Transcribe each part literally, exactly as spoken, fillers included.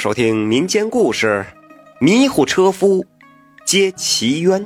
收听民间故事，迷糊车夫揭奇冤。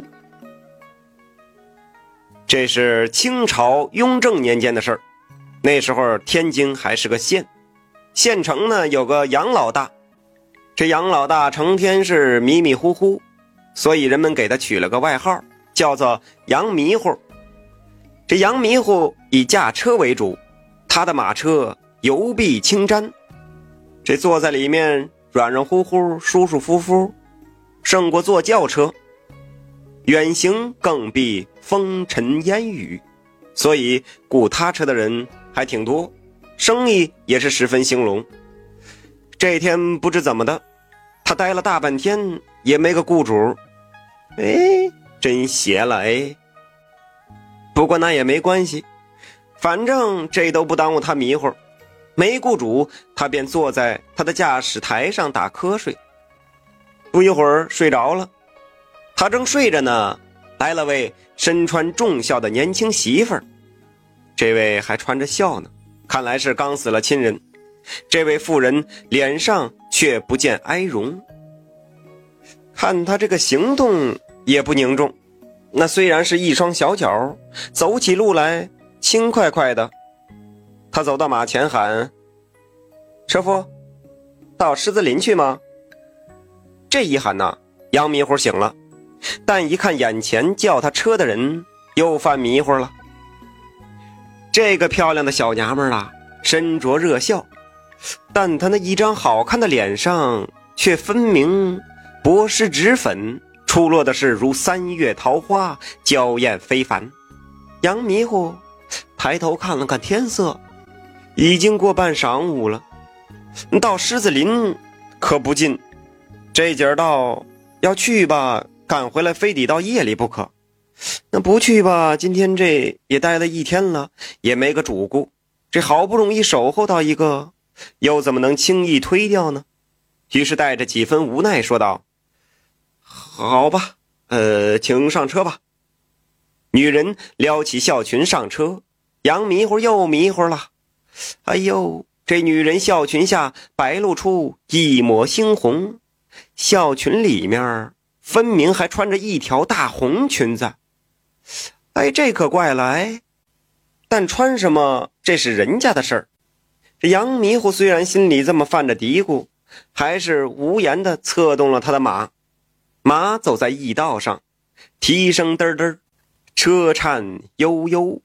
这是清朝雍正年间的事儿。那时候天津还是个县，县城呢有个杨老大。这杨老大成天是迷迷糊糊，所以人们给他取了个外号，叫做杨迷糊。这杨迷糊以驾车为主，他的马车油壁轻毡，这坐在里面软软乎乎舒舒服服，胜过坐轿车。远行更避风尘烟雨，所以雇他车的人还挺多，生意也是十分兴隆。这天不知怎么的，他待了大半天也没个雇主，哎，真邪了哎。不过那也没关系，反正这都不耽误他迷糊。没雇主，他便坐在他的驾驶台上打瞌睡。不一会儿睡着了，他正睡着呢，来了位身穿重孝的年轻媳妇儿。这位还穿着孝呢，看来是刚死了亲人。这位妇人脸上却不见哀容，看他这个行动也不凝重，那虽然是一双小脚，走起路来轻快快的。他走到马前喊：车夫，到狮子林去吗？这一喊呐，杨迷糊醒了，但一看眼前叫他车的人，又犯迷糊了。这个漂亮的小娘们儿啊，身着热孝，但她那一张好看的脸上却分明薄施脂粉，出落的是如三月桃花，娇艳非凡。杨迷糊抬头看了看天色，已经过半晌午了，到狮子林可不近，这节儿道要去吧，赶回来非得到夜里不可。那不去吧，今天这也待了一天了，也没个主顾，这好不容易守候到一个，又怎么能轻易推掉呢？于是带着几分无奈说道：好吧，呃，请上车吧。女人撩起孝裙上车，杨迷糊又迷糊了。哎呦，这女人孝裙下白露出一抹猩红，孝裙里面分明还穿着一条大红裙子。哎，这可怪了哎！但穿什么这是人家的事儿。这杨迷糊虽然心里这么犯着嘀咕，还是无言地策动了他的马。马走在驿道上，蹄声嘚嘚，车颤悠悠。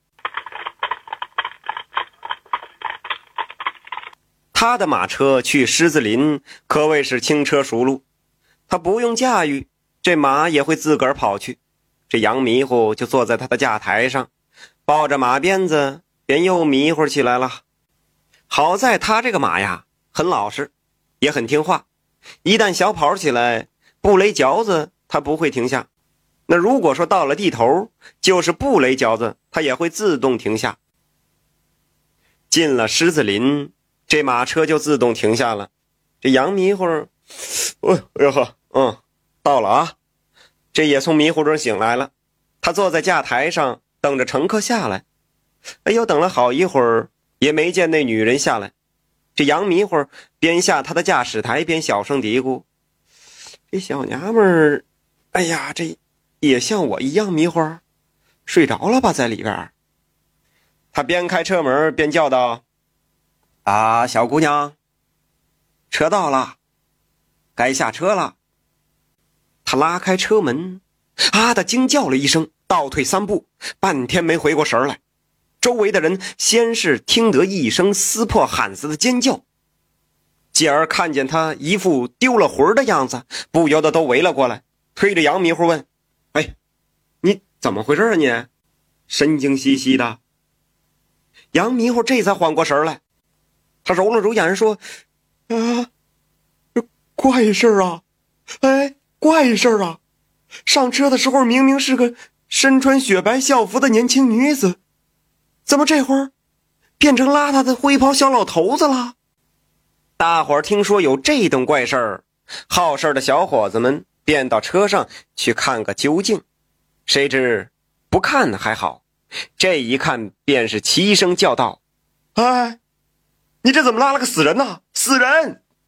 他的马车去狮子林可谓是轻车熟路，他不用驾驭，这马也会自个儿跑去。这杨迷糊就坐在他的驾台上，抱着马鞭子，便又迷糊起来了。好在他这个马呀，很老实，也很听话，一旦小跑起来，不勒嚼子他不会停下。那如果说到了地头，就是不勒嚼子，他也会自动停下。进了狮子林，这马车就自动停下了。这杨迷糊，哎呀呵，嗯，到了啊。这也从迷糊中醒来了，他坐在驾台上等着乘客下来。哎呦，等了好一会儿也没见那女人下来。这杨迷糊边下他的驾驶台边小声嘀咕：这小娘们儿，哎呀，这也像我一样迷糊，睡着了吧在里边。他边开车门边叫道：啊，小姑娘，车到了，该下车了。他拉开车门，啊的惊叫了一声，倒退三步，半天没回过神来。周围的人先是听得一声撕破喊子的尖叫，继而看见他一副丢了魂的样子，不由得都围了过来，推着杨迷糊问：哎，你怎么回事啊你？神经兮兮的。杨迷糊这才缓过神来，他揉了揉眼说：啊，怪事啊，哎，怪事啊！上车的时候明明是个身穿雪白校服的年轻女子，怎么这会儿变成邋遢的灰袍小老头子了？大伙儿听说有这等怪事儿，好事的小伙子们便到车上去看个究竟。谁知不看还好，这一看便是齐声叫道：哎，你这怎么拉了个死人呢？死人！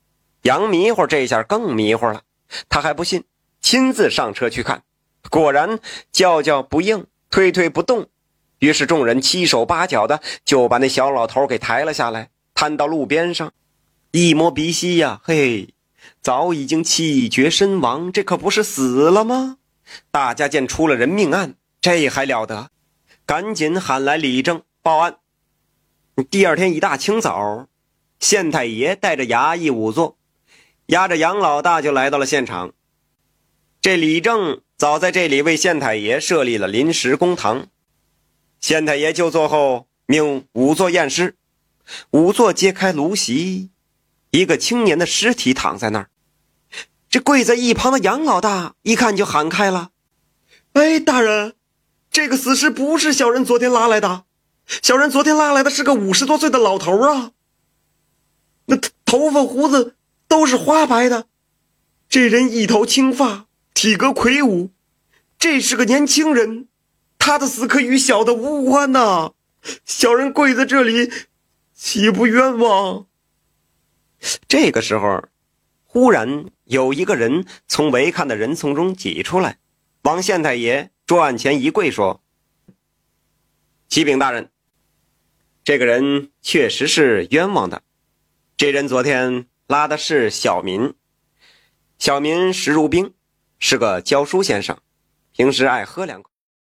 杨迷糊这下更迷糊了，他还不信，亲自上车去看，果然叫叫不应，推推不动。于是众人七手八脚的就把那小老头给抬了下来，摊到路边上，一摸鼻息呀，嘿，早已经气绝身亡，这可不是死了吗？大家见出了人命案，这还了得，赶紧喊来李正报案。第二天一大清早，县太爷带着衙役仵作，押着杨老大就来到了现场。这李正早在这里为县太爷设立了临时公堂。县太爷就座后，命仵作验尸。仵作揭开炉席，一个青年的尸体躺在那儿。这跪在一旁的杨老大一看就喊开了：“哎，大人，这个死尸不是小人昨天拉来的，小人昨天拉来的是个五十多岁的老头啊，那头发胡子都是花白的，这人一头青发，体格魁梧，这是个年轻人，他的死可与小的无关呐，小人跪在这里岂不冤枉？”这个时候忽然有一个人从围看的人丛中挤出来，往县太爷桌案前一跪说：“启禀大人，这个人确实是冤枉的。这人昨天拉的是小民，小民石如冰，是个教书先生，平时爱喝两口。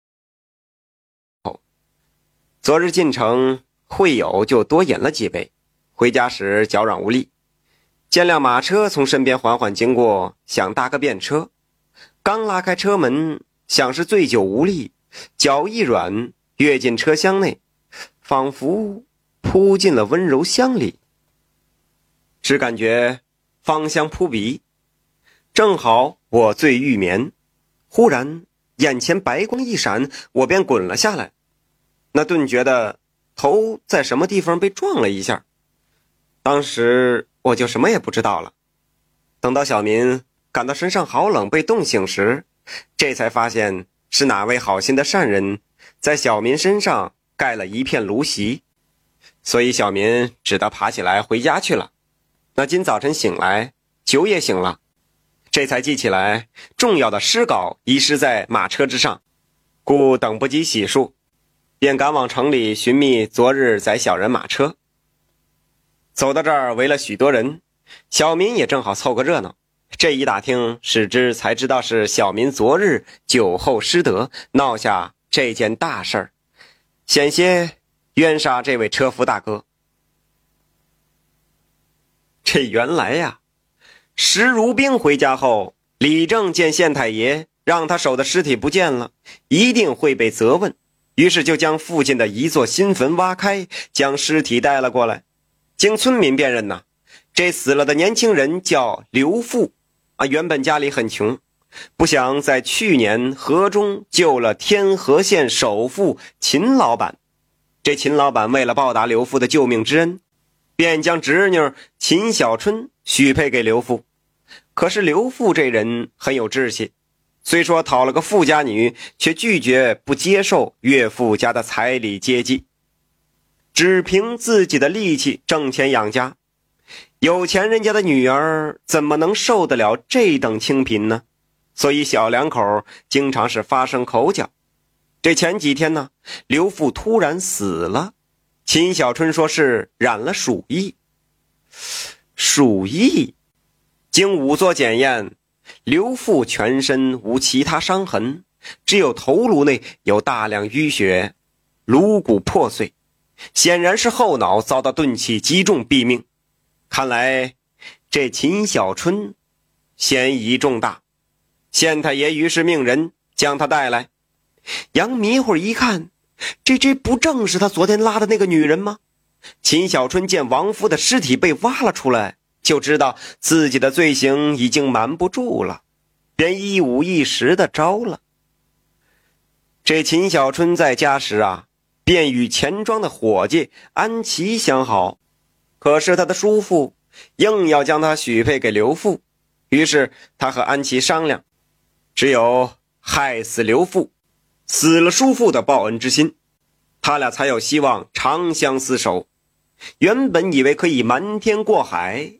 昨日进城会友就多饮了几杯，回家时脚软无力，见辆马车从身边缓缓经过，想搭个便车，刚拉开车门，想是醉酒无力，脚一软，跃进车厢内，仿佛扑进了温柔乡里。只感觉芳香扑鼻，正好我醉欲眠，忽然眼前白光一闪，我便滚了下来。那顿觉得头在什么地方被撞了一下，当时我就什么也不知道了。等到小民感到身上好冷被冻醒时，这才发现是哪位好心的善人在小民身上盖了一片芦席，所以小民只得爬起来回家去了。那今早晨醒来，酒也醒了，这才记起来重要的诗稿遗失在马车之上，故等不及洗漱，便赶往城里寻觅昨日载小人马车。走到这儿围了许多人，小民也正好凑个热闹。这一打听，使之才知道是小民昨日酒后失德，闹下这件大事儿，险些冤杀这位车夫大哥。这原来呀，石如冰回家后，李正见县太爷让他守的尸体不见了，一定会被责问，于是就将附近的一座新坟挖开，将尸体带了过来。经村民辨认呢，这死了的年轻人叫刘富啊，原本家里很穷，不想在去年河中救了天河县首富秦老板。这秦老板为了报答刘富的救命之恩，便将侄女秦小春许配给刘富。可是刘富这人很有志气，虽说讨了个富家女，却拒绝不接受岳父家的彩礼接济，只凭自己的力气挣钱养家。有钱人家的女儿怎么能受得了这等清贫呢？所以小两口经常是发生口角。这前几天呢，刘富突然死了，秦小春说是染了鼠疫。鼠疫，经仵作检验，刘富全身无其他伤痕，只有头颅内有大量淤血，颅骨破碎，显然是后脑遭到钝器击中毙命。看来这秦小春嫌疑重大，县太爷于是命人将他带来。杨迷糊一看，这这不正是他昨天拉的那个女人吗？秦小春见亡夫的尸体被挖了出来，就知道自己的罪行已经瞒不住了，便一五一十的招了。这秦小春在家时啊，便与钱庄的伙计安琪相好，可是他的叔父硬要将他许配给刘富，于是他和安琪商量，只有害死刘富，死了叔父的报恩之心，他俩才有希望长相厮守。原本以为可以瞒天过海，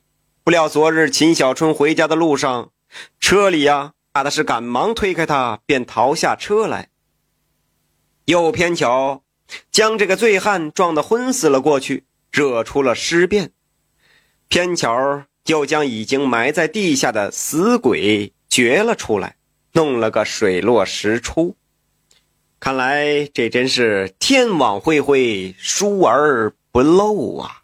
不料昨日秦小春回家的路上，车里呀、啊，大的是赶忙推开他，便逃下车来。又偏巧将这个醉汉撞得昏死了过去，惹出了尸变。偏巧又将已经埋在地下的死鬼掘了出来，弄了个水落石出。看来这真是天网恢恢，疏而不漏啊。